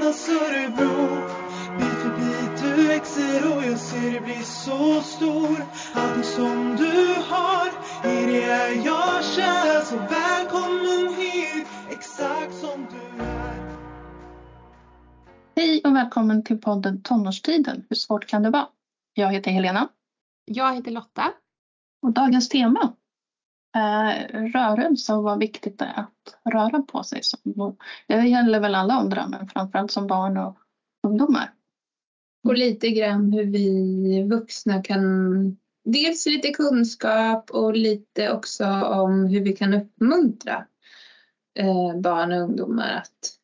Tränas Örebro. Bit för bit du växer och jag ser dig bli så stor. Allting som du har, i det är jag kär. Så välkommen hit, exakt som du är. Hej och välkommen till podden Tonårstiden. Hur svårt kan det vara? Jag heter Helena. Jag heter Lotta. Och dagens tema är rörelse och vad viktigt det är att röra på sig. Det gäller väl alla andra, men framförallt som barn och ungdomar. Och lite grann hur vi vuxna kan, dels lite kunskap och lite också om hur vi kan uppmuntra barn och ungdomar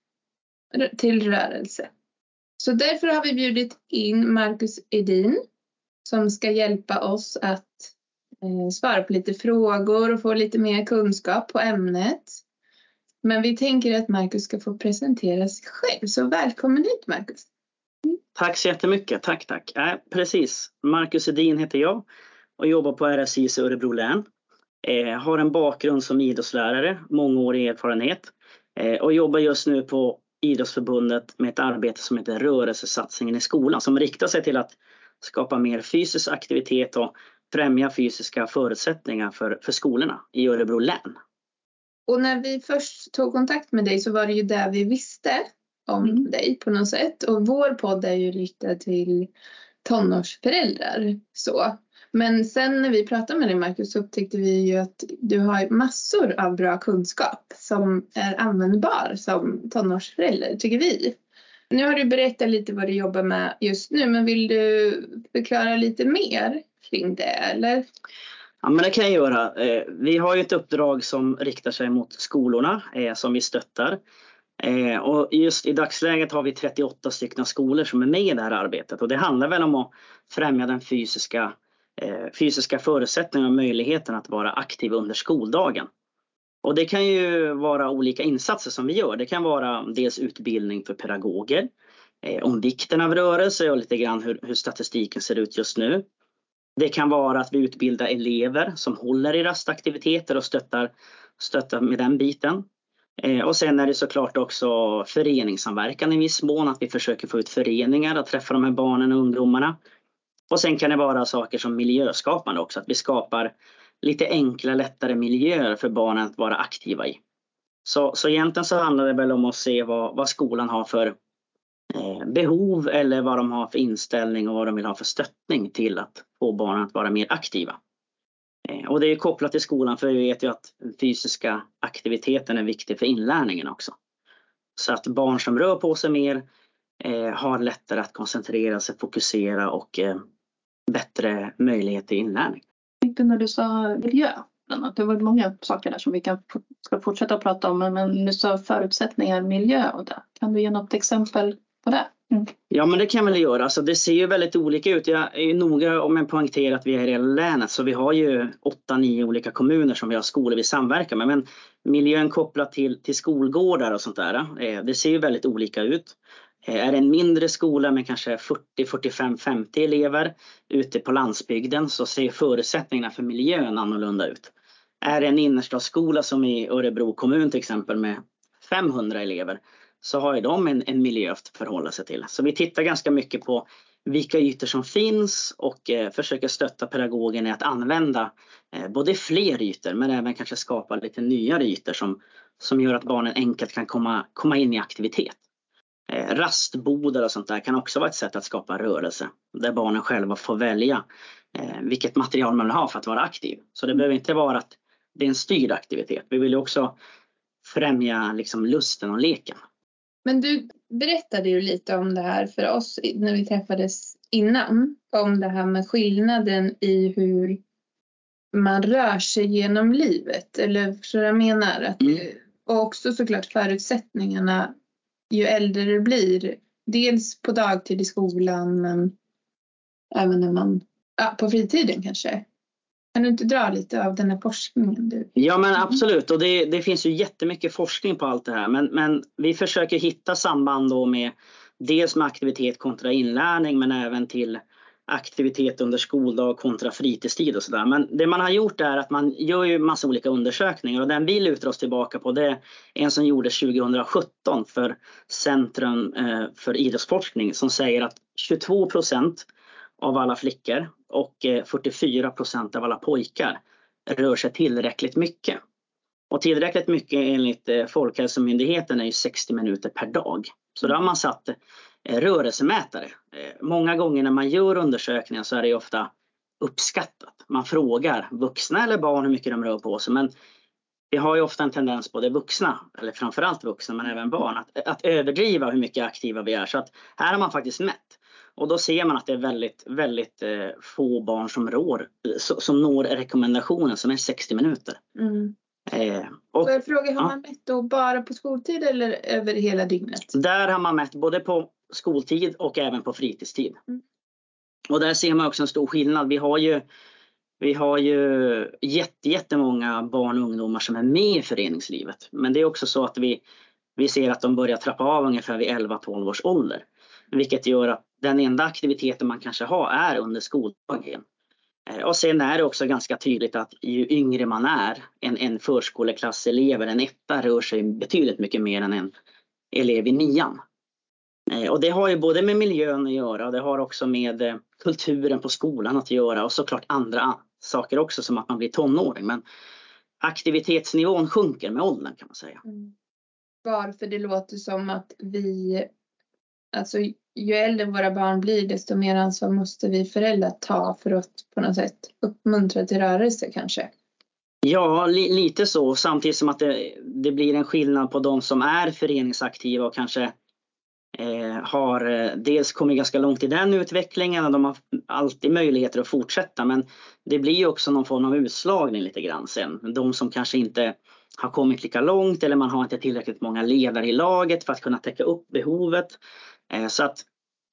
till rörelse. Så därför har vi bjudit in Marcus Edin som ska hjälpa oss att svara på lite frågor och få lite mer kunskap på ämnet. Men vi tänker att Marcus ska få presentera sig själv. Så välkommen hit, Marcus. Tack så jättemycket. Tack. Precis. Marcus Edin heter jag och jobbar på RFSIS Örebro län. Har en bakgrund som idrottslärare, mångårig erfarenhet. Och jobbar just nu på Idrottsförbundet med ett arbete som heter Rörelsesatsningen i skolan. Som riktar sig till att skapa mer fysisk aktivitet och främja fysiska förutsättningar för skolorna i Örebro län. Och när vi först tog kontakt med dig så var det ju där vi visste om dig på något sätt. Och vår podd är ju riktad till tonårsföräldrar. Så. Men sen när vi pratade med dig, Marcus, så upptäckte vi ju att du har massor av bra kunskap som är användbar som tonårsförälder, tycker vi. Nu har du berättat lite vad du jobbar med just nu, men vill du förklara lite mer kring det, eller? Ja, men det kan jag göra. Vi har ju ett uppdrag som riktar sig mot skolorna som vi stöttar. Och just i dagsläget har vi 38 stycken skolor som är med i det här arbetet. Och det handlar väl om att främja den fysiska förutsättningen och möjligheten att vara aktiv under skoldagen. Och det kan ju vara olika insatser som vi gör. Det kan vara dels utbildning för pedagoger om vikten av rörelse och lite grann hur statistiken ser ut just nu. Det kan vara att vi utbildar elever som håller i rastaktiviteter och stöttar med den biten. Och sen är det såklart också föreningssamverkan i viss mån, att vi försöker få ut föreningar att träffa de här barnen och ungdomarna. Och sen kan det vara saker som miljöskapande också, att vi skapar lite enkla, lättare miljöer för barnen att vara aktiva i. Så egentligen så handlar det väl om att se vad skolan har för behov eller vad de har för inställning och vad de vill ha för stöttning till att få barnen att vara mer aktiva. Och det är kopplat till skolan, för vi vet ju att den fysiska aktiviteten är viktig för inlärningen också. Så att barn som rör på sig mer har lättare att koncentrera sig, fokusera och bättre möjlighet till inlärning. Jag tänkte när du sa miljö, det var många saker där som vi ska fortsätta att prata om, men du sa förutsättningar, miljö och det. Kan du ge något exempel på det? Ja, men det kan väl göra. Alltså, det ser ju väldigt olika ut. Jag är ju noga om jag poängterar att vi är i hela länet. Så vi har ju 8-9 olika kommuner som vi har skolor vi samverkar med. Men miljön kopplat till skolgårdar och sånt där, det ser ju väldigt olika ut. Är det en mindre skola med kanske 40, 45, 50 elever ute på landsbygden så ser förutsättningarna för miljön annorlunda ut. Är det en innerstadsskola som i Örebro kommun till exempel med 500 elever så har ju de en miljö att förhålla sig till. Så vi tittar ganska mycket på vilka ytor som finns och försöker stötta pedagogen i att använda både fler ytor men även kanske skapa lite nyare ytor som gör att barnen enkelt kan komma in i aktivitet. Rastbodar och sånt där kan också vara ett sätt att skapa rörelse där barnen själva får välja vilket material man vill ha för att vara aktiv. Så det behöver inte vara att det är en styrd aktivitet. Vi vill ju också främja liksom lusten och leken. Men du berättade ju lite om det här för oss när vi träffades innan. Om det här med skillnaden i hur man rör sig genom livet. Eller så jag menar. Och också såklart förutsättningarna ju äldre du blir. Dels på dagtid i skolan men även när man på fritiden kanske. Kan du inte dra lite av den här forskningen? Ja, men absolut. Och det finns ju jättemycket forskning på allt det här. Men vi försöker hitta samband då med dels med aktivitet kontra inlärning men även till aktivitet under skoldag kontra fritidstid och sådär. Men det man har gjort är att man gör ju massa olika undersökningar, och den vi lutar oss tillbaka på, det är en som gjordes 2017 för Centrum för idrottsforskning, som säger att 22% av alla flickor och 44% av alla pojkar rör sig tillräckligt mycket. Och tillräckligt mycket enligt Folkhälsomyndigheten är ju 60 minuter per dag. Så då har man satt rörelsemätare. Många gånger när man gör undersökningar så är det ju ofta uppskattat. Man frågar vuxna eller barn hur mycket de rör på sig. Men vi har ju ofta en tendens på det vuxna, eller framförallt vuxna men även barn, att överdriva hur mycket aktiva vi är. Så att här har man faktiskt mätt. Och då ser man att det är väldigt, väldigt få barn som når rekommendationen som är 60 minuter. Mm. Och jag frågar, har man mätt då bara på skoltid eller över hela dygnet? Där har man mätt både på skoltid och även på fritidstid. Mm. Och där ser man också en stor skillnad. Vi har ju jättemånga barn och ungdomar som är med i föreningslivet. Men det är också så att vi ser att de börjar trappa av ungefär vid 11-12 års ålder. Vilket gör att den enda aktiviteten man kanske har är under skoldagen. Och sen är det också ganska tydligt att ju yngre man är, en förskoleklasselev eller en etta rör sig betydligt mycket mer än en elev i 9:an. Och det har ju både med miljön att göra, och det har också med kulturen på skolan att göra, och såklart andra saker också, som att man blir tonåring. Men aktivitetsnivån sjunker med åldern, kan man säga. Mm. Varför det låter som att alltså ju äldre våra barn blir, desto mer ansvar måste vi föräldrar ta för att på något sätt uppmuntra till rörelse kanske. Ja, lite så. Samtidigt som att det blir en skillnad på de som är föreningsaktiva och kanske har dels kommit ganska långt i den utvecklingen, och de har alltid möjligheter att fortsätta. Men det blir ju också någon form av utslagning lite grann sen. De som kanske inte har kommit lika långt, eller man har inte tillräckligt många ledare i laget för att kunna täcka upp behovet. Så att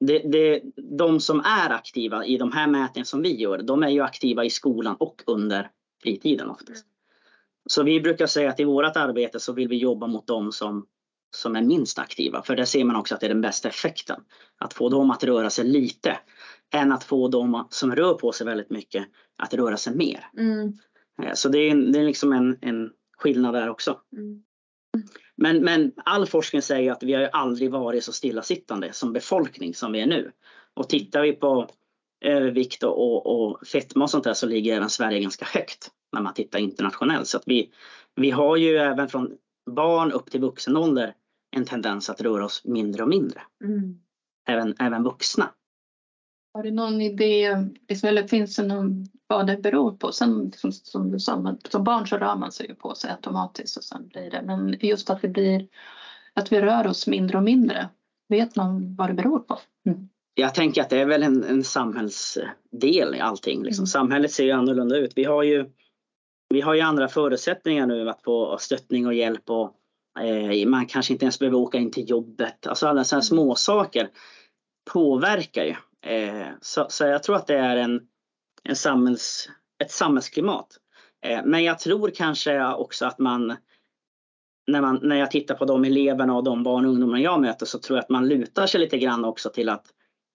de som är aktiva i de här mätningarna som vi gör, de är ju aktiva i skolan och under fritiden oftast. Så vi brukar säga att i vårt arbete så vill vi jobba mot de som är minst aktiva. För där ser man också att det är den bästa effekten. Att få dem att röra sig lite, än att få dem som rör på sig väldigt mycket att röra sig mer. Mm. Så det är liksom en skillnad där också. Mm. Men all forskning säger att vi har ju aldrig varit så stillasittande som befolkning som vi är nu. Och tittar vi på övervikt och fetma och sånt där, så ligger även Sverige ganska högt när man tittar internationellt. Så att vi har ju även från barn upp till vuxen ålder en tendens att röra oss mindre och mindre. Mm. Även vuxna. Har du någon idé, eller finns det någon, vad det beror på? Sen, som du sa, som barn så rör man sig ju på sig automatiskt och sen blir det. Men just att att vi rör oss mindre och mindre. Vet man vad det beror på? Mm. Jag tänker att det är väl en samhällsdel i allting. Liksom. Samhället ser ju annorlunda ut. Vi har ju andra förutsättningar nu att få stöttning och hjälp. Och man kanske inte ens behöver åka in till jobbet. Alltså alla sådana små saker påverkar ju. Så jag tror att det är ett samhällsklimat. Men jag tror kanske också att när jag tittar på de eleverna och de barn och ungdomar jag möter, så tror jag att man lutar sig lite grann också till att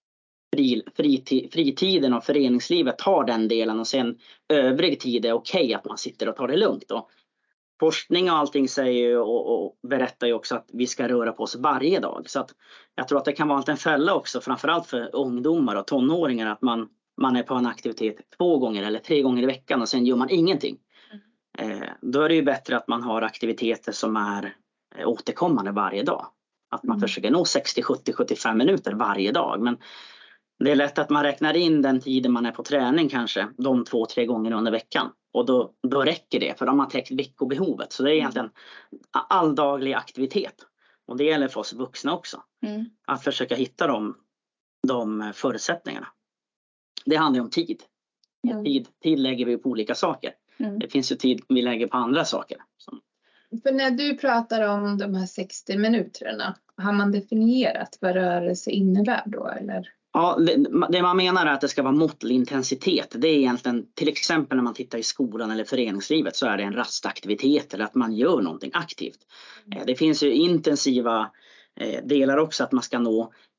fritiden och föreningslivet tar den delen, och sen övrig tid är okej att man sitter och tar det lugnt. Och forskning och allting säger ju och berättar ju också att vi ska röra på oss varje dag. Så att jag tror att det kan vara en fälla också, framförallt för ungdomar och tonåringar, att man är på en aktivitet 2 gånger eller 3 gånger i veckan och sen gör man ingenting. Då är det ju bättre att man har aktiviteter som är återkommande varje dag. Att man försöker nå 60, 70, 75 minuter varje dag. Men det är lätt att man räknar in den tiden man är på träning kanske, de 2-3 gånger under veckan. Och då räcker det, för de har täckt veckobehovet. Så det är egentligen alldaglig aktivitet. Och det gäller för oss vuxna också. Att försöka hitta de förutsättningarna. Det handlar om tid. Tid lägger vi på olika saker. Det finns ju tid vi lägger på andra saker. För när du pratar om de här 60 minuterna, har man definierat vad rörelse innebär då, eller? Ja, det man menar är att det ska vara måttlig intensitet. Det är egentligen, till exempel när man tittar i skolan eller föreningslivet, så är det en rastaktivitet eller att man gör någonting aktivt. Det finns ju intensiva delar också, att man ska nå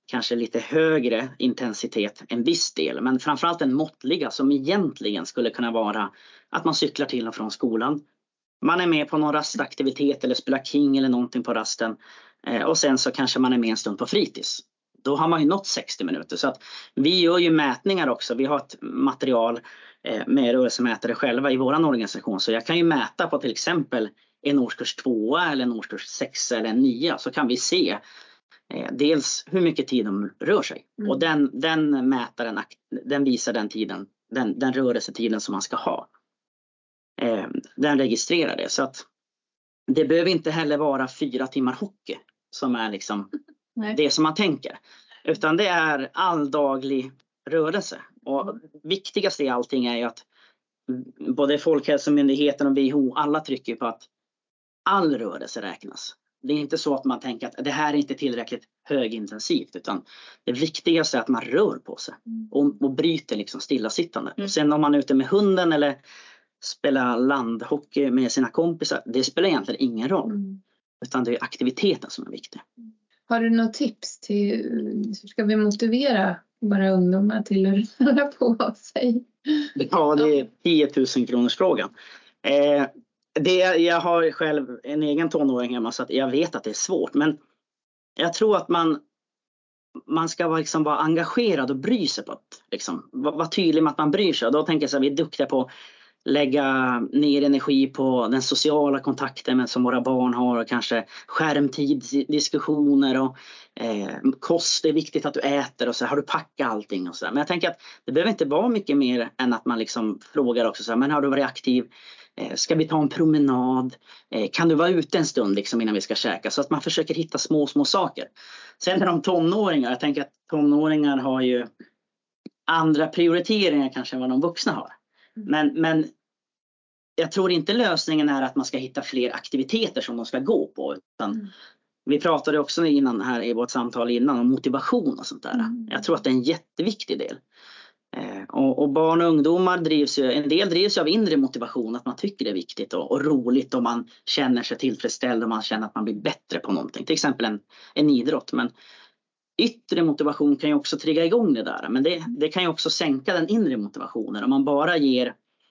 kanske lite högre intensitet en viss del. Men framförallt en måttliga som egentligen skulle kunna vara att man cyklar till och från skolan. Man är med på någon rastaktivitet eller spelar king eller någonting på rasten. Och sen så kanske man är med en stund på fritids. Då har man ju nått 60 minuter. Så att vi gör ju mätningar också. Vi har ett material med rörelsemätare själva i våran organisation. Så jag kan ju mäta på till exempel en årskurs 2 eller en årskurs 6 eller en 9. Så kan vi se dels hur mycket tid de rör sig. Och den mätaren, den visar den tiden, den rörelsetiden som man ska ha. Den registrerar det. Så att det behöver inte heller vara 4 timmar hockey som är liksom det som man tänker. Utan det är alldaglig rörelse. Och viktigast i allting är ju att både Folkhälsomyndigheten och WHO, alla trycker på att all rörelse räknas. Det är inte så att man tänker att det här är inte tillräckligt högintensivt, utan det viktigaste är att man rör på sig och bryter liksom stillasittande. Sen om man är ute med hunden eller spelar landhockey med sina kompisar, det spelar egentligen ingen roll. Utan det är aktiviteten som är viktig. Har du något tips till hur ska vi motivera våra ungdomar till att röra på sig? Ja, det är 10 000 kronors frågan. Jag har själv en egen tonåring hemma, så att jag vet att det är svårt. Men jag tror att man ska vara engagerad och bry sig på att liksom, vara tydlig med att man bryr sig. Och då tänker jag så här, vi är duktiga på lägga ner energi på den sociala kontakten som våra barn har, och kanske skärmtidsdiskussioner och kost, det är viktigt att du äter och så har du packat allting och så. Men jag tänker att det behöver inte vara mycket mer än att man liksom frågar också så här, men har du varit aktiv? Ska vi ta en promenad? Kan du vara ute en stund liksom innan vi ska käka? Så att man försöker hitta små saker. Sen är de tonåringar, jag tänker att tonåringar har ju andra prioriteringar kanske än vad de vuxna har. Men jag tror inte lösningen är att man ska hitta fler aktiviteter som de ska gå på. Utan vi pratade också innan här i vårt samtal innan om motivation och sånt där. Jag tror att det är en jätteviktig del. Och barn och ungdomar en del drivs av inre motivation, att man tycker det är viktigt och roligt, och man känner sig tillfredsställd och man känner att man blir bättre på någonting. Till exempel en idrott. Men yttre motivation kan ju också trigga igång det där. Men det kan ju också sänka den inre motivationen. Om man bara ger,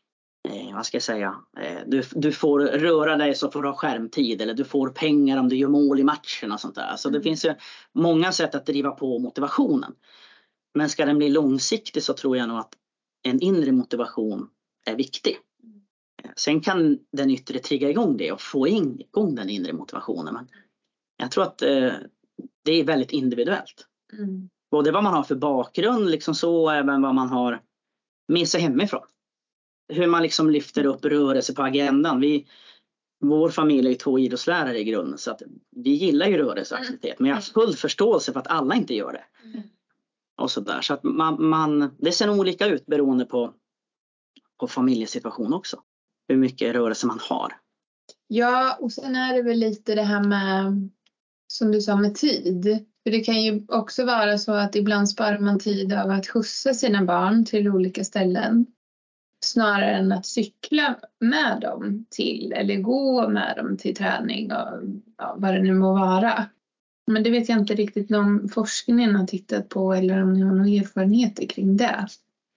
vad ska jag säga, du får röra dig så får du ha skärmtid, eller du får pengar om du gör mål i matchen och sånt där. Så det finns ju många sätt att driva på motivationen. Men ska den bli långsiktig så tror jag nog att en inre motivation är viktig. Sen kan den yttre trigga igång det och få igång den inre motivationen. Men jag tror att det är väldigt individuellt. Både vad man har för bakgrund liksom så, och även vad man har med sig hemifrån. Hur man liksom lyfter upp rörelse på agendan. Vår familj är 2 idrottslärare i grunden, så att vi gillar ju rörelseaktivitet. Men jag har full förståelse för att alla inte gör det. Och så där. Så att det ser olika ut beroende på familjesituation också. Hur mycket rörelse man har. Ja, och sen är det väl lite det här med, som du sa, med tid. För det kan ju också vara så att ibland sparar man tid av att skjutsa sina barn till olika ställen. Snarare än att cykla med dem till, eller gå med dem till träning och vad det nu må vara. Men det vet jag inte riktigt om forskningen har tittat på, eller om ni har några erfarenheter kring det.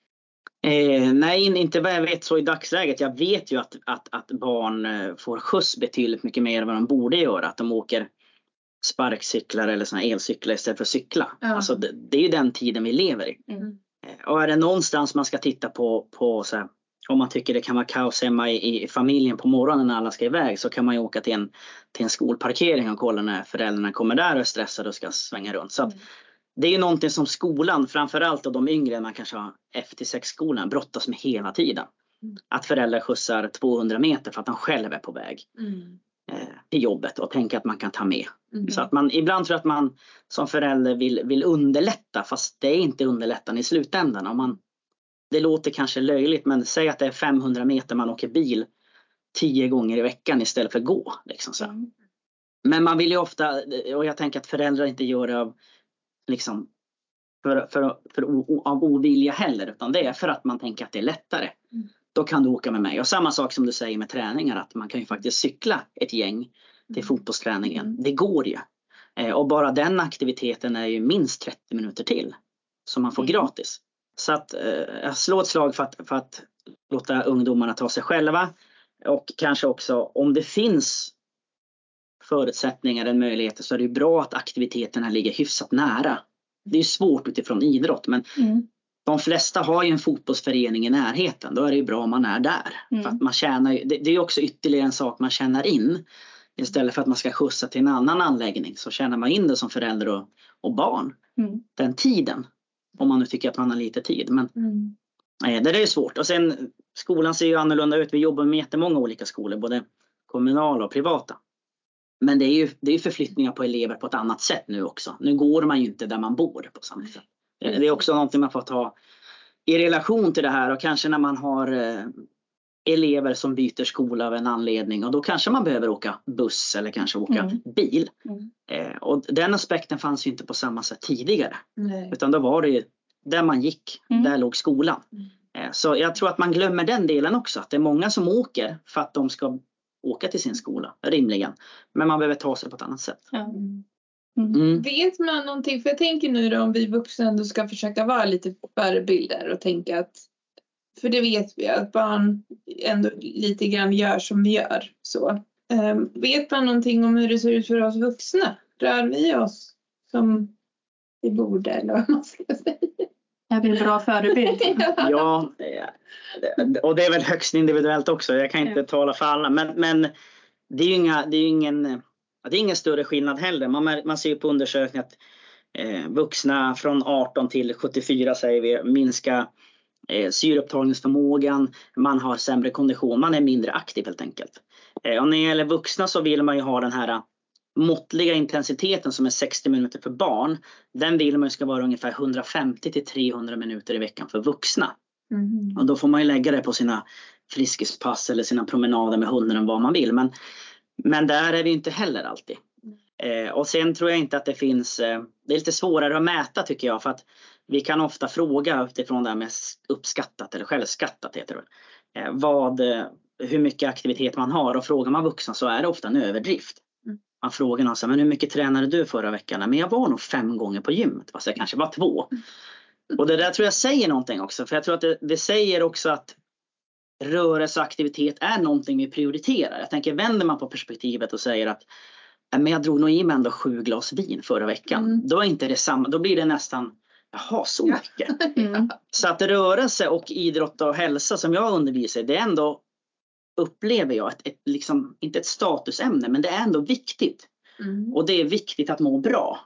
Nej, inte vad jag vet så i dagsläget. Jag vet ju att barn får skjuts betydligt mycket mer än vad de borde göra. Att de åker sparkcyklar eller såna elcyklar istället för att cykla. Ja. Alltså det är ju den tiden vi lever i. Och är det någonstans man ska titta på så här, om man tycker det kan vara kaos hemma i familjen på morgonen när alla ska iväg, så kan man ju åka till en skolparkering och kolla när föräldrarna kommer där och är stressade och ska svänga runt. Så att det är ju någonting som skolan, framförallt och de yngre, man kanske har F-6-skolan, brottas med hela tiden. Att föräldrar skjutsar 200 meter för att de själv är på väg till jobbet och tänker att man kan ta med. Så att man ibland tror att man som förälder vill underlätta, fast det är inte underlättan i slutändan. Det låter kanske löjligt, men säg att det är 500 meter man åker bil 10 gånger i veckan istället för gå. Liksom så. Men man vill ju ofta, och jag tänker att föräldrar inte gör det av, liksom, av ovilja heller, utan det är för att man tänker att det är lättare. Då kan du åka med mig. Och samma sak som du säger med träningar, att man kan ju faktiskt cykla ett gäng till fotbollsträningen. Det går ju. Och bara den aktiviteten är ju minst 30 minuter till. Som man får gratis. Så att jag slår ett slag för att låta ungdomarna ta sig själva. Och kanske också om det finns förutsättningar eller möjligheter så är det ju bra att aktiviteterna ligger hyfsat nära. Det är ju svårt utifrån idrott, men de flesta har ju en fotbollsförening i närheten. Då är det ju bra om man är där. För att man tjänar, det är ju också ytterligare en sak man tjänar in. Istället för att man ska skjutsa till en annan anläggning så tjänar man in det som förälder och barn. Den tiden. Om man nu tycker att man har lite tid. Men det är ju svårt. Och sen skolan ser ju annorlunda ut. Vi jobbar med jättemånga olika skolor. Både kommunala och privata. Men det är ju förflyttningar på elever på ett annat sätt nu också. Nu går man ju inte där man bor på samma sätt. Det är också någonting man får ta i relation till det här. Och kanske när man har elever som byter skola av en anledning. Och då kanske man behöver åka buss eller kanske åka bil. Och den aspekten fanns ju inte på samma sätt tidigare. Utan då var det ju där man gick, där låg skolan. Så jag tror att man glömmer den delen också. Att det är många som åker för att de ska åka till sin skola, rimligen. Men man behöver ta sig på ett annat sätt. Vet man någonting? För jag tänker nu då, om vi vuxna ändå ska försöka vara lite förebilder och tänka att, för det vet vi att barn ändå lite grann gör som vi gör. Så. Vet man någonting om hur det ser ut för oss vuxna? Rör vi oss som vi borde, eller vad man ska säga? Jag blir bra förebild. Ja, och det är väl högst individuellt också. Jag kan inte tala för alla. Men det är ju ingen större skillnad heller. Man ser ju på undersökningar att vuxna från 18 till 74 säger vi minska syreupptagningsförmågan. Man har sämre kondition. Man är mindre aktiv helt enkelt. Och när det gäller vuxna så vill man ju ha den här måttliga intensiteten som är 60 minuter för barn. Den vill man ju ska vara ungefär 150 till 300 minuter i veckan för vuxna. Och då får man ju lägga det på sina friskispass eller sina promenader med hunden vad man vill. Men där är vi inte heller alltid. Och sen tror jag inte att det finns, det är lite svårare att mäta tycker jag, för att vi kan ofta fråga utifrån det här med uppskattat eller självskattat heter det. Hur mycket aktivitet man har, och frågar man vuxna så är det ofta en överdrift. Man frågar någon så här, men hur mycket tränade du förra veckan? Men jag var nog 5 gånger på gymmet, fast jag kanske var 2. Och det där tror jag säger någonting också, för jag tror att det säger också att rörelseaktivitet är någonting vi prioriterar. Jag tänker, vänder man på perspektivet och säger att men jag drog nog i mig ändå 7 glas vin förra veckan. Då är inte det samma, då blir det nästan, jaha, så mycket. Så att rörelse och idrott och hälsa som jag undervisar, det är ändå, upplever jag, ett liksom, inte ett statusämne, men det är ändå viktigt. Och det är viktigt att må bra.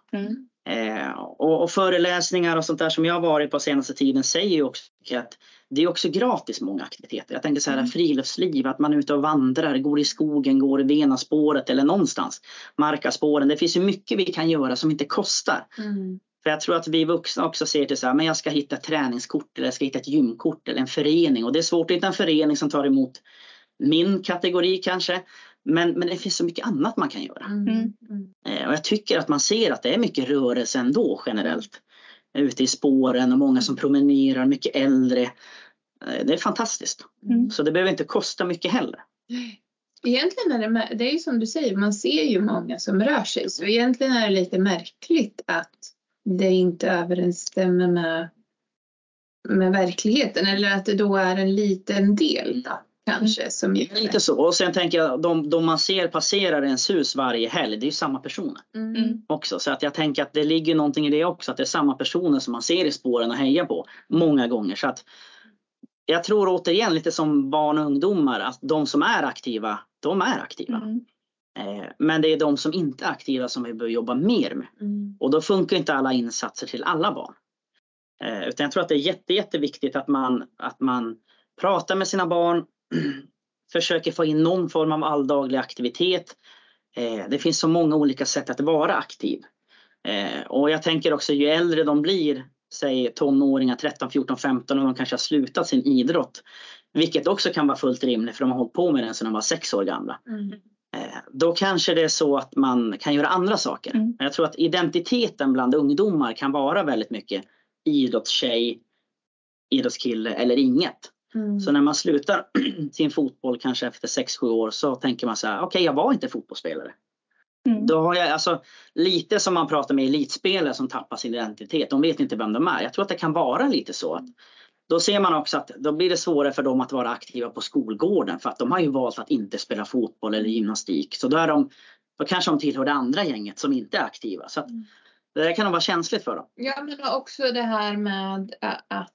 Och föreläsningar och sånt där som jag har varit på senaste tiden säger ju också att det är också gratis många aktiviteter. Jag tänker så här, friluftsliv, att man är ute och vandrar, går i skogen, går i Venaspåret eller någonstans, Markaspåren. Det finns ju mycket vi kan göra som inte kostar. För jag tror att vi vuxna också ser till så här, men jag ska hitta ett träningskort eller jag ska hitta ett gymkort eller en förening. Och det är svårt att hitta en förening som tar emot min kategori kanske. Men det finns så mycket annat man kan göra. Och jag tycker att man ser att det är mycket rörelse ändå generellt. Ute i spåren och många som promenerar, mycket äldre. Det är fantastiskt. Så det behöver inte kosta mycket heller. Egentligen är det är ju som du säger, man ser ju många som rör sig. Så egentligen är det lite märkligt att det inte överensstämmer med verkligheten. Eller att det då är en liten del då. Kanske som lite så. Och sen tänker jag, de man ser passerar ens hus varje helg, det är ju samma personer också. Så att jag tänker att det ligger någonting i det också, att det är samma personer som man ser i spåren och hejar på många gånger. Så att jag tror återigen lite som barn och ungdomar, att de som är aktiva, de är aktiva. Men det är de som inte är aktiva som vi behöver jobba mer med. Och då funkar inte alla insatser till alla barn. Utan jag tror att det är jätteviktigt att man pratar med sina barn, försöker få in någon form av alldaglig aktivitet. Det finns så många olika sätt att vara aktiv. Och jag tänker också, ju äldre de blir, säg tonåringar 13, 14, 15, och de kanske har slutat sin idrott, vilket också kan vara fullt rimligt för de har hållit på med den sedan de var 6 år gamla. Då kanske det är så att man kan göra andra saker. Jag tror att identiteten bland ungdomar kan vara väldigt mycket idrottstjej, idrottskille eller inget. Så när man slutar sin fotboll kanske efter 6-7 år, så tänker man så här, okej, jag var inte fotbollsspelare. Då har jag alltså lite som man pratar med elitspelare som tappar sin identitet. De vet inte vem de är. Jag tror att det kan vara lite så. Att då ser man också att då blir det svårare för dem att vara aktiva på skolgården. För att de har ju valt att inte spela fotboll eller gymnastik. Så då kanske de tillhör det andra gänget som inte är aktiva. Så att det kan nog vara känsligt för dem. Ja, men också det här med att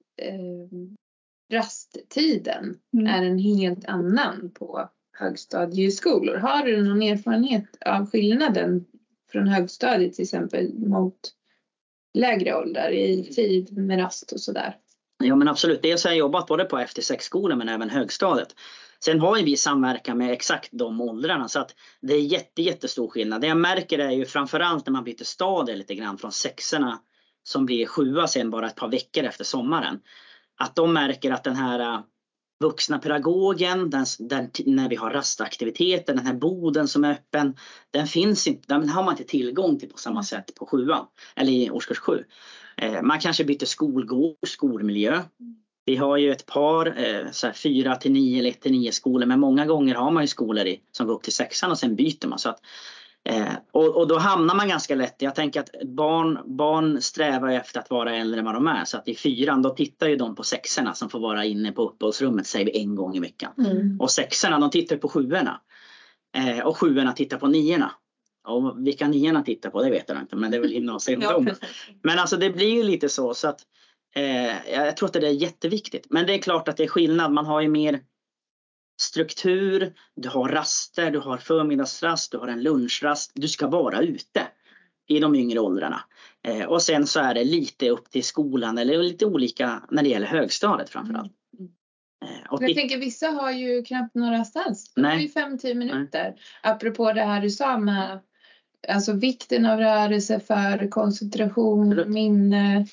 rasttiden är en helt annan på högstadieskolor. Har du någon erfarenhet av skillnaden från högstadiet till exempel mot lägre åldrar i tid med rast och sådär? Ja, men absolut. Dels har jag jobbat både på FT6-skolan men även högstadiet. Sen har ju vi samverkan med exakt de åldrarna, så att det är jättestor skillnad. Det jag märker är ju framförallt när man byter stadie lite grann från 6:orna som blir 7:a sen bara ett par veckor efter sommaren. Att de märker att den här vuxna pedagogen, när vi har rastaktiviteter, den här boden som är öppen, den finns inte, den har man inte tillgång till på samma sätt på 7:an eller i årskurs 7. Man kanske byter skolmiljö. Vi har ju ett par 4-9 eller 1-9 skolor, men många gånger har man ju skolor som går upp till 6:an och sen byter man. Så att, och då hamnar man ganska lätt. Jag tänker att barn strävar efter att vara äldre än vad de är. Så att i 4:an då tittar ju de på 6:orna som får vara inne på uppehållsrummet, säger vi, en gång i veckan. Och 6:orna de tittar på 7:orna. Och 7:orna tittar på 9:orna. Och vilka 9:orna tittar på, det vet jag inte. Men det är väl gymnasieungdom. Men alltså det blir ju lite så att jag tror att det är jätteviktigt. Men det är klart att det är skillnad. Man har ju mer struktur, du har raster, du har förmiddagsrast, du har en lunchrast. Du ska vara ute i de yngre åldrarna. Och sen så är det lite upp till skolan eller lite olika när det gäller högstadiet framförallt. Jag tänker vissa har ju knappt några rast alls. De har ju 5-10 minuter. Nej. Apropå det här du sa med alltså vikten av rörelse för koncentration, minne.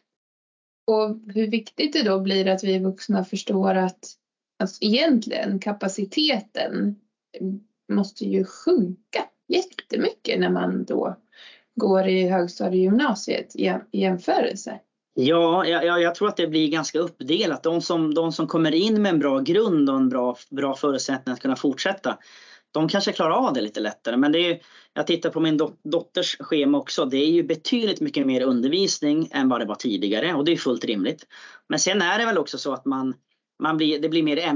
Och hur viktigt det då blir att vi vuxna förstår att alltså egentligen kapaciteten måste ju sjunka jättemycket när man då går i högstadiegymnasiet i jämförelse. Ja, jag tror att det blir ganska uppdelat. De som kommer in med en bra grund och en bra förutsättning att kunna fortsätta, de kanske klarar av det lite lättare. Men det är, jag tittar på min dotters schema också. Det är ju betydligt mycket mer undervisning än vad det var tidigare. Och det är fullt rimligt. Men sen är det väl också så att det blir mer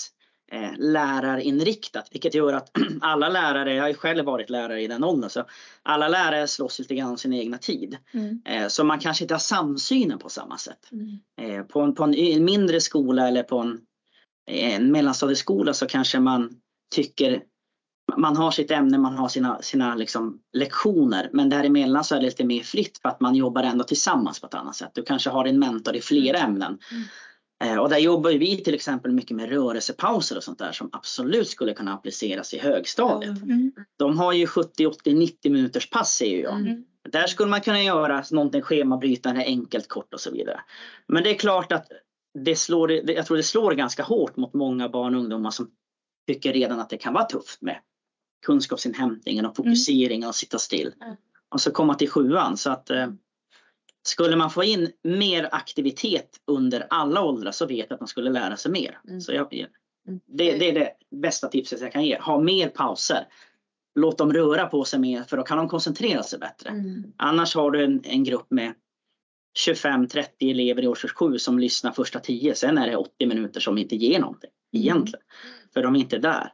lärarinriktat. Vilket gör att alla lärare, jag har ju själv varit lärare i den åldern. Så alla lärare slåss lite grann om sin egna tid. Så man kanske inte har samsynen på samma sätt. På en mindre skola eller på en mellanstadieskola så kanske man tycker man har sitt ämne, man har sina liksom lektioner, men däremellan så är det lite mer fritt för att man jobbar ändå tillsammans på ett annat sätt. Du kanske har en mentor i flera ämnen. Och där jobbar vi till exempel mycket med rörelsepauser och sånt där som absolut skulle kunna appliceras i högstadiet. De har ju 70, 80, 90 minuters pass, ser jag. Där skulle man kunna göra någonting schemabrytande, enkelt, kort och så vidare. Men det är klart att jag tror det slår ganska hårt mot många barn och ungdomar som tycker redan att det kan vara tufft med kunskapsinhämtningen och fokuseringen och sitta still. Och så komma till 7:an. Så att skulle man få in mer aktivitet under alla åldrar så vet jag att man skulle lära sig mer. Så det är det bästa tipset jag kan ge. Ha mer pauser. Låt dem röra på sig mer, för då kan de koncentrera sig bättre. Annars har du en grupp med 25-30 elever i årskurs 7 som lyssnar första 10. Sen är det 80 minuter som inte ger någonting egentligen. För de är inte där.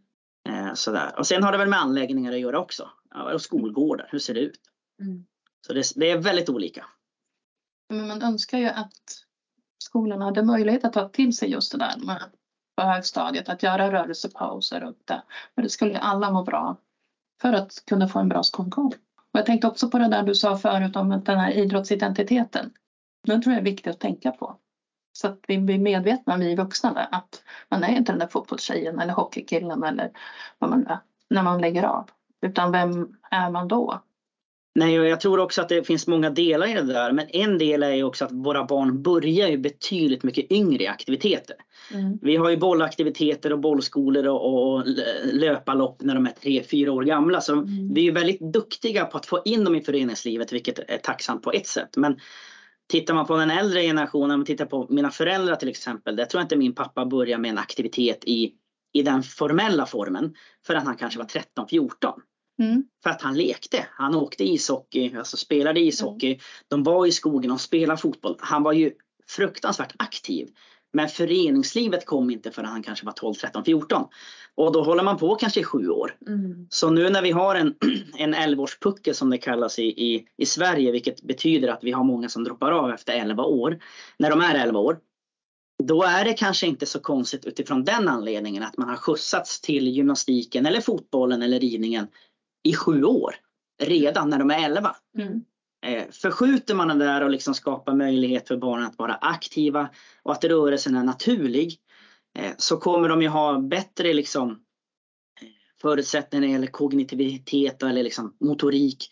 Sådär. Och sen har det väl med anläggningar att göra också. Och skolgårdar, hur ser det ut? Så det är väldigt olika. Men man önskar ju att skolorna hade möjlighet att ta till sig just det där med på högstadiet. Att göra rörelsepauser och det. Men det skulle alla må bra för att kunna få en bra skolgång. Och jag tänkte också på det där du sa förut om den här idrottsidentiteten. Den tror jag är viktigt att tänka på. Så att vi blir medvetna, vi vuxna, att man är inte den där fotbollstjejen eller hockeykillen eller vad man är när man lägger av. Utan vem är man då? Nej, jag tror också att det finns många delar i det där. Men en del är ju också att våra barn börjar ju betydligt mycket yngre aktiviteter. Vi har ju bollaktiviteter och bollskolor och löparlopp när de är 3-4 år gamla. Så vi är ju väldigt duktiga på att få in dem i föreningslivet, vilket är tacksamt på ett sätt. Men tittar man på den äldre generationen, om man tittar på mina föräldrar till exempel. Jag tror inte min pappa börjar med en aktivitet i den formella formen förrän han kanske var 13-14. För att han lekte. Han åkte ishockey, alltså spelade ishockey. De var i skogen och spelade fotboll. Han var ju fruktansvärt aktiv. Men föreningslivet kom inte förrän han kanske var 12, 13, 14. Och då håller man på kanske i 7 år. Så nu när vi har en 11-årspuckel som det kallas i Sverige. Vilket betyder att vi har många som droppar av efter 11 år. När de är 11 år. Då är det kanske inte så konstigt utifrån den anledningen att man har skjutsats till gymnastiken eller fotbollen eller ridningen i 7 år. Redan när de är 11. Förskjuter man den där och liksom skapar möjlighet för barnen att vara aktiva och att rörelsen är naturlig, så kommer de ju ha bättre liksom förutsättningar eller kognitivitet eller liksom motorik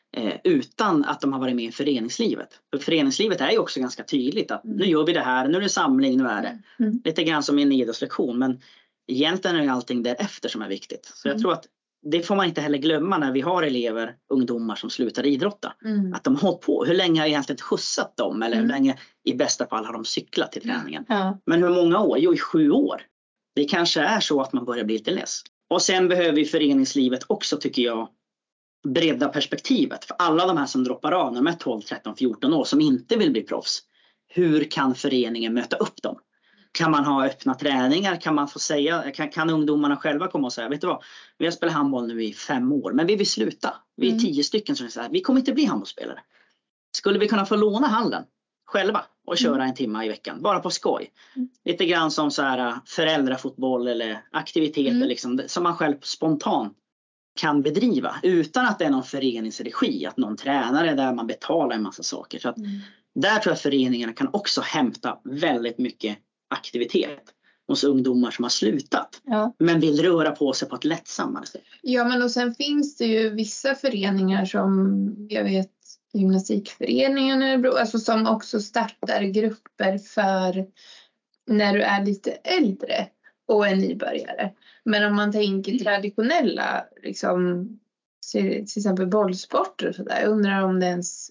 utan att de har varit med i föreningslivet. För föreningslivet är ju också ganska tydligt att nu gör vi det här, nu är det samling, nu är det. Lite grann som i en idrottslektion, men egentligen är det allting därefter som är viktigt. Så jag tror att det får man inte heller glömma när vi har elever, ungdomar som slutar idrotta. Att de har hållit på. Hur länge har jag egentligen skjutsat dem? Eller hur länge i bästa fall har de cyklat till träningen? Men hur många år? Jo, i 7 år. Det kanske är så att man börjar bli lite less. Och sen behöver ju föreningslivet också, tycker jag, bredda perspektivet. För alla de här som droppar av när de är 12, 13, 14 år som inte vill bli proffs. Hur kan föreningen möta upp dem? Kan man ha öppna träningar? Kan man få säga, kan ungdomarna själva komma och säga, vet du vad, vi har spelat handboll nu i 5 år, men vi vill sluta. Vi är 10 stycken som säger, vi kommer inte bli handbollsspelare. Skulle vi kunna få låna hallen själva och köra en timme i veckan, bara på skoj? Lite grann som så här föräldrafotboll eller aktiviteter liksom, som man själv spontant kan bedriva utan att det är någon föreningsregi, att någon tränare där man betalar en massa saker. Så att där tror jag att föreningarna kan också hämta väldigt mycket aktivitet hos ungdomar som har slutat men vill röra på sig på ett lättsammare sätt. Ja, men och sen finns det ju vissa föreningar som jag vet, gymnastikföreningen alltså som också startar grupper för när du är lite äldre och är nybörjare. Men om man tänker traditionella liksom, till exempel bollsporter och sådär, jag undrar om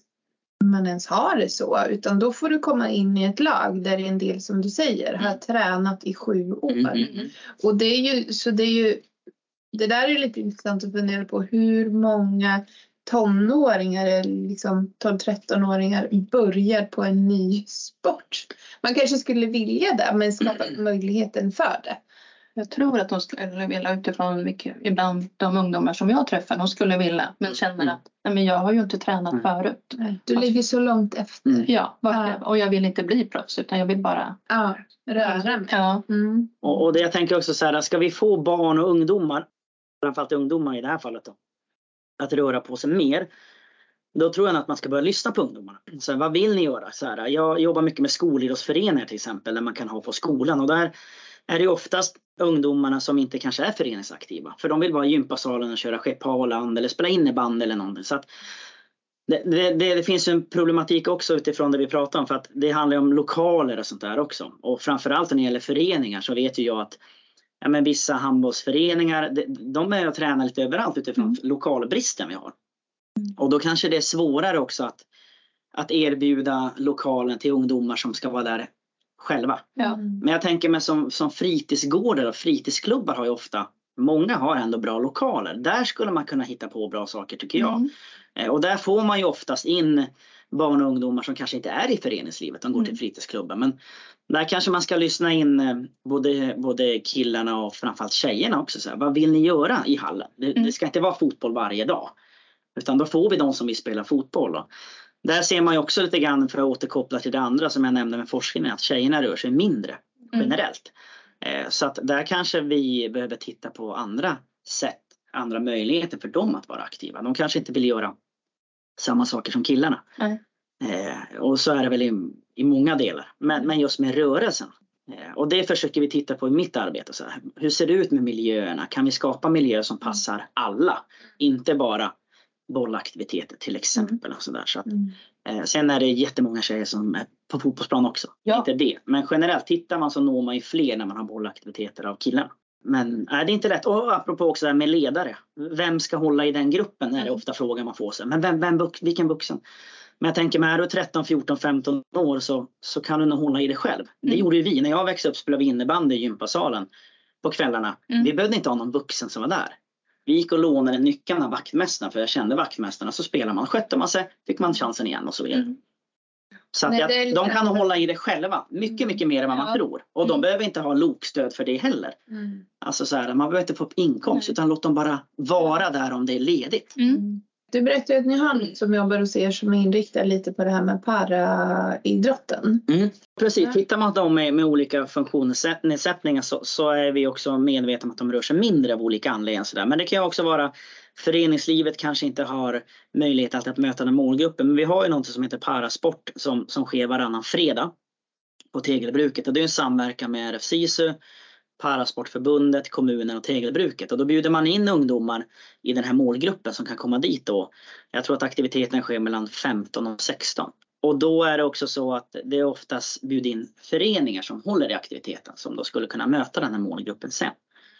man ens har det så, utan då får du komma in i ett lag där en del, som du säger, har tränat i 7 år. Och det är ju, så det är ju, det där är lite intressant att fundera på, hur många tonåringar eller liksom 12-13-åringar börjar på en ny sport. Man kanske skulle vilja det, men skapa möjligheten för det. Jag tror att de skulle vilja, utifrån mycket, ibland de ungdomar som jag träffar, de skulle vilja, men känner att nej, men jag har ju inte tränat förut. Du ligger så långt efter. Ja, och jag vill inte bli proffs, utan jag vill bara röra mig. Och det jag tänker också så här, ska vi få barn och ungdomar, framförallt ungdomar i det här fallet då, att röra på sig mer, då tror jag att man ska börja lyssna på ungdomarna. Så här, vad vill ni göra? Så här, jag jobbar mycket med skolidrottsföreningar till exempel, där man kan ha på skolan, och där är det oftast ungdomarna som inte kanske är föreningsaktiva. För de vill vara i gympasalen och köra skeppa och land eller spela inneband eller någonting. Så att det finns en problematik också utifrån det vi pratar om. För att det handlar om lokaler och sånt där också. Och framförallt när det gäller föreningar så vet ju jag att men vissa handbollsföreningar, de är att träna lite överallt utifrån lokalbristen vi har. Och då kanske det är svårare också att erbjuda lokalen till ungdomar som ska vara där själva. Men jag tänker mig som fritidsgårdar och fritidsklubbar har ju ofta, många har ändå bra lokaler. Där skulle man kunna hitta på bra saker, tycker jag. Och där får man ju oftast in barn och ungdomar som kanske inte är i föreningslivet. De går till fritidsklubbar. Men där kanske man ska lyssna in både killarna och framförallt tjejerna också. Så här, vad vill ni göra i hallen? Det ska inte vara fotboll varje dag. Utan då får vi de som vill spela fotboll. Och där ser man ju också lite grann, för att återkoppla till det andra som jag nämnde med forskningen, att tjejerna rör sig mindre generellt. Så att där kanske vi behöver titta på andra sätt, andra möjligheter för dem att vara aktiva. De kanske inte vill göra samma saker som killarna. Och så är det väl i många delar. Men just med rörelsen. Och det försöker vi titta på i mitt arbete. Så här, hur ser det ut med miljöerna? Kan vi skapa miljöer som passar alla? Inte bara bollaktiviteter till exempel. Och så där. Så att, sen är det jättemånga tjejer som är på fotbollsplan också. Inte det. Men generellt tittar man så når man ju fler när man har bollaktiviteter av killarna. Men det är inte lätt. Och apropå också det här med ledare. Vem ska hålla i den gruppen? Är det ofta frågan man får sig. Men vilken vuxen? Men jag tänker mig, är du 13, 14, 15 år så kan du nog hålla i det själv. Det gjorde ju vi. När jag växte upp spelade vi innebandy i gympasalen på kvällarna. Vi behövde inte ha någon vuxen som var där. Vi gick och lånade nyckeln av vaktmästarna, för jag kände vaktmästarna. Så spelar man, skötte man sig, fick man chansen igen och så vidare. Så att de kan hålla i det själva mycket mer än vad man tror. Och de behöver inte ha lokstöd för det heller. Alltså så här, man behöver inte få upp inkomst, utan låt dem bara vara där om det är ledigt. Du berättade att ni har något som jobbar hos er som är inriktad lite på det här med paraidrotten. Precis, tittar man på dem med olika funktionsnedsättningar så är vi också medvetna om att de rör sig mindre av olika anledningar. Så där. Men det kan ju också vara föreningslivet kanske inte har möjlighet alltid att möta den målgruppen. Men vi har ju något som heter parasport som sker varannan fredag på Tegelbruket. Och det är en samverkan med RF-SISU, Parasportförbundet, kommunen och Tegelbruket. Och då bjuder man in ungdomar i den här målgruppen som kan komma dit då. Jag tror att aktiviteten sker mellan 15 och 16. Och då är det också så att det är oftast bjuder in föreningar som håller i aktiviteten som då skulle kunna möta den här målgruppen sen.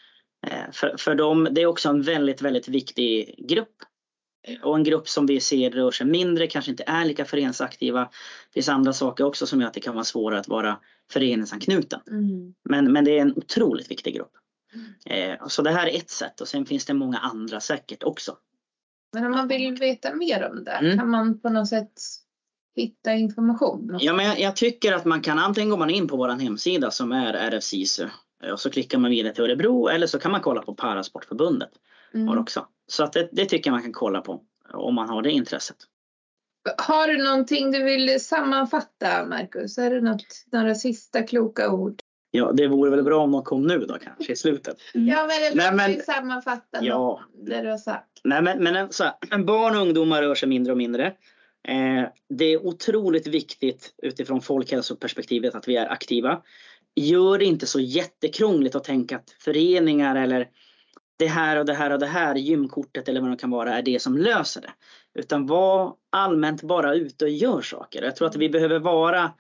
För dem, det är också en väldigt, väldigt viktig grupp. Och en grupp som vi ser rör sig mindre, kanske inte är lika föreningsaktiva. Det finns andra saker också som gör att det kan vara svårare att vara föreningsanknuten. Men det är en otroligt viktig grupp. Så det här är ett sätt, och sen finns det många andra säkert också. Men om man vill veta mer om det, kan man på något sätt hitta information? Ja, men jag tycker att man kan, antingen gå man in på vår hemsida som är RF-SISU och så klickar man vidare till Örebro, eller så kan man kolla på Parasportförbundet också. Så att det tycker jag man kan kolla på om man har det intresset. Har du någonting du vill sammanfatta, Marcus? Är det några sista kloka ord? Ja, det vore väl bra om de kom nu då kanske i slutet. Ja, men det vill sammanfatta det du har sagt. Nej, men så här, barn och ungdomar rör sig mindre och mindre. Det är otroligt viktigt utifrån folkhälsoperspektivet att vi är aktiva. Gör det inte så jättekrångligt att tänka att föreningar eller det här och det här och det här, gymkortet eller vad det kan vara, är det som löser det. Utan var allmänt bara ute och gör saker. Jag tror att vi behöver vara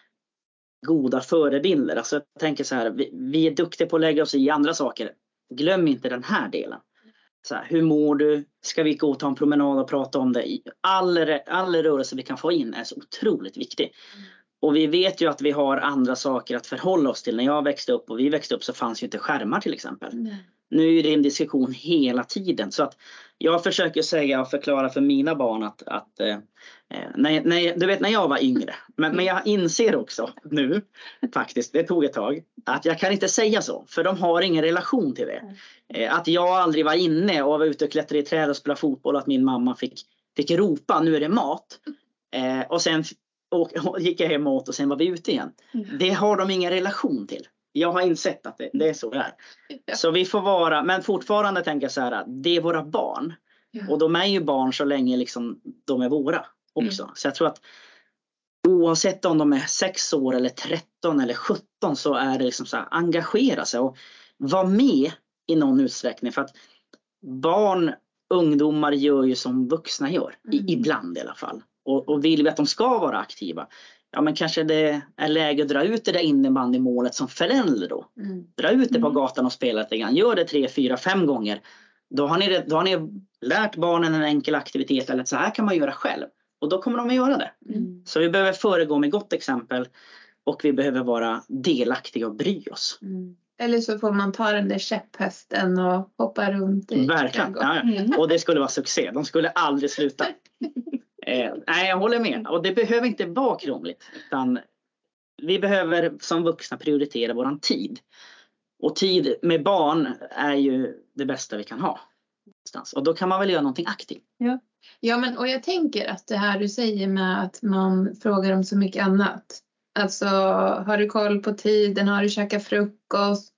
goda förebilder. Alltså jag tänker så här, vi är duktiga på att lägga oss i andra saker. Glöm inte den här delen. Så här, hur mår du? Ska vi gå och ta en promenad och prata om det? All rörelse vi kan få in är så otroligt viktig. Och vi vet ju att vi har andra saker att förhålla oss till. När jag växte upp och vi växte upp så fanns ju inte skärmar till exempel. Nu är det en diskussion hela tiden. Så att jag försöker säga och förklara för mina barn att du vet när jag var yngre. Men jag inser också nu, faktiskt, det tog ett tag, att jag kan inte säga så. För de har ingen relation till det. Att jag aldrig var inne och var ute och klättrade i träd och spelade fotboll. Att min mamma fick ropa, nu är det mat. Och sen gick jag hem och sen var vi ute igen. Det har de ingen relation till. Jag har insett att det är så det är. Så vi får vara, men fortfarande tänker jag så här, det är våra barn. Och de är ju barn så länge liksom de är våra också. Så jag tror att oavsett om de är 6 år eller 13 eller 17 så är det liksom så här, engagera sig och vara med i någon utsträckning. För att ungdomar gör ju som vuxna gör. Ibland i alla fall. Och vill vi att de ska vara aktiva, ja men kanske det är läge att dra ut det där innebandymålet som förälder då. Dra ut det på gatan och spela lite grann. Gör det 3, 4, 5 gånger. Då har ni lärt barnen en enkel aktivitet eller så här kan man göra själv. Och då kommer de att göra det. Så vi behöver föregå med gott exempel och vi behöver vara delaktiga och bry oss. Eller så får man ta den där käpphästen och hoppa runt i. Verkligen, ja. Och det skulle vara succé. De skulle aldrig sluta. Nej, jag håller med. Och det behöver inte vara krångligt. Utan vi behöver som vuxna prioritera våran tid. Och tid med barn är ju det bästa vi kan ha. Och då kan man väl göra någonting aktivt. Ja, men och jag tänker att det här du säger med att man frågar om så mycket annat. Alltså, har du koll på tiden? Har du käkat frukost?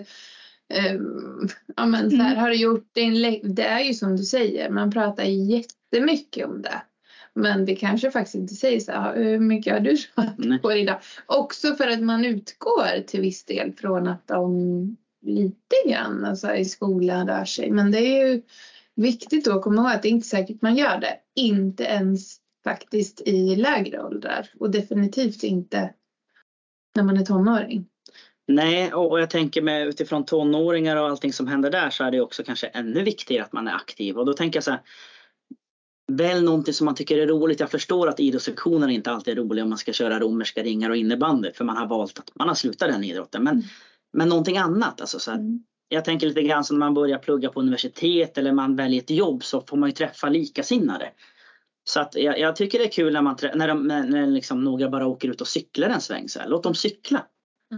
Ja, men så här, har du gjort det är ju som du säger. Man pratar jättemycket om det. Men vi kanske faktiskt inte säger så här, hur mycket har du rört på idag? Också för att man utgår till viss del från att de lite grann alltså, i skolan rör sig. Men det är ju viktigt att komma ihåg att det är inte säkert man gör det. Inte ens faktiskt i lägre åldrar. Och definitivt inte när man är tonåring. Nej, och jag tänker utifrån tonåringar och allting som händer där så är det också kanske ännu viktigare att man är aktiv. Och då tänker jag så här, väl någonting som man tycker är roligt. Jag förstår att idrottslektioner inte alltid är roliga om man ska köra romerska ringar och innebandy. För man har valt att man har slutat den idrotten. Men någonting annat, alltså så här, jag tänker lite grann som när man börjar plugga på universitet eller man väljer ett jobb, så får man ju träffa likasinnade. Så att jag tycker det är kul när liksom några bara åker ut och cyklar en sväng. Så här. Låt dem cykla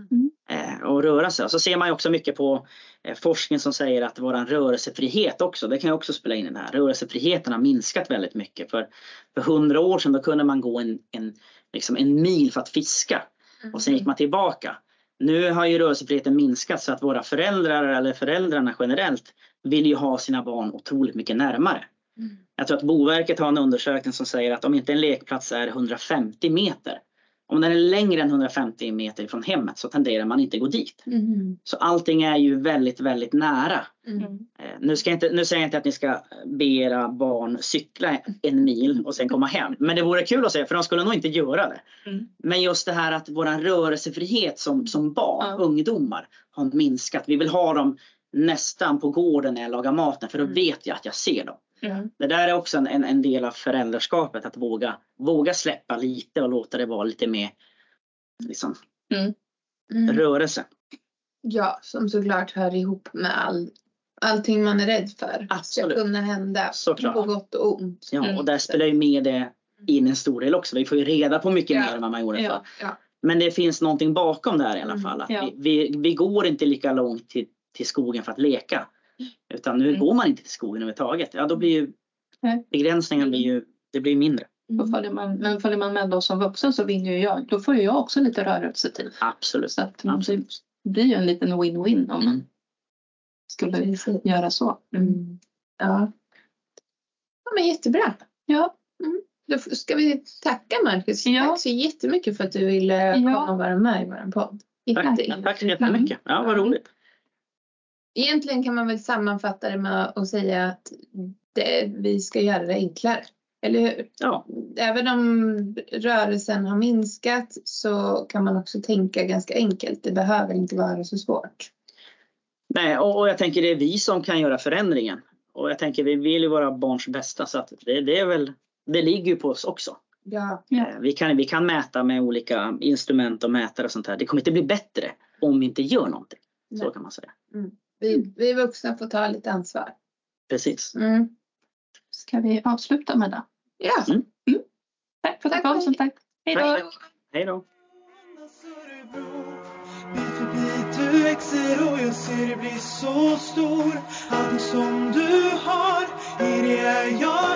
och röra sig. Och så ser man ju också mycket på forskning som säger att våran rörelsefrihet också, det kan ju också spela in i det här. Rörelsefriheten har minskat väldigt mycket. För 100 år sedan då kunde man gå en mil för att fiska. Och sen gick man tillbaka. Nu har ju rörelsefriheten minskat så att våra föräldrar eller föräldrarna generellt vill ju ha sina barn otroligt mycket närmare. Jag tror att Boverket har en undersökning som säger att om inte en lekplats är 150 meter, om den är längre än 150 meter från hemmet, så tenderar man inte gå dit. Så allting är ju väldigt, väldigt nära. Nu säger jag inte att ni ska be era barn cykla 1 mil och sen komma hem. Men det vore kul att säga, för de skulle nog inte göra det. Men just det här att våran rörelsefrihet som barn, ungdomar, har minskat. Vi vill ha dem nästan på gården när jag lagar maten, för då vet jag att jag ser dem. Det där är också en del av föräldraskapet, att våga släppa lite och låta det vara lite mer liksom, rörelse. Ja, som såklart hör ihop med allting man är rädd för. Absolut. Ska kunna hända. Såklart. På gott och ont. Ja, och där spelar ju med det in en stor del också. Vi får ju reda på mycket mer än vad man gjorde för. Men det finns någonting bakom där i alla fall. Att vi går inte lika långt till skogen för att leka. Utan nu går man inte till skogen överhuvudtaget. Ja, då blir ju begränsningen det blir mindre. Men följer man med då som vuxen, så vinner ju jag. Då får ju jag också lite rörelsetid. Absolut. Så att det blir ju en liten win-win om man skulle göra så. Ja, men jättebra. Ja. Då ska vi tacka Marcus. Tack så jättemycket för att du ville komma och vara med i vår podd. Tack så jättemycket. Ja, vad roligt. Egentligen kan man väl sammanfatta det med att säga att vi ska göra det enklare. Eller hur? Ja. Även om rörelsen har minskat så kan man också tänka ganska enkelt. Det behöver inte vara så svårt. Nej, och jag tänker det är vi som kan göra förändringen. Och jag tänker vi vill ju våra barns bästa, så att det ligger ju på oss också. Ja. Vi kan mäta med olika instrument och mätare och sånt här. Det kommer inte bli bättre om vi inte gör någonting. Nej. Så kan man säga. Vi vuxna får ta lite ansvar. Precis. Ska vi avsluta med det? Ja. Tack för att tack. Hej då. Hej då. Bit för bit du växer och jag ser dig bli så stor. Allting som du har, i det är jag.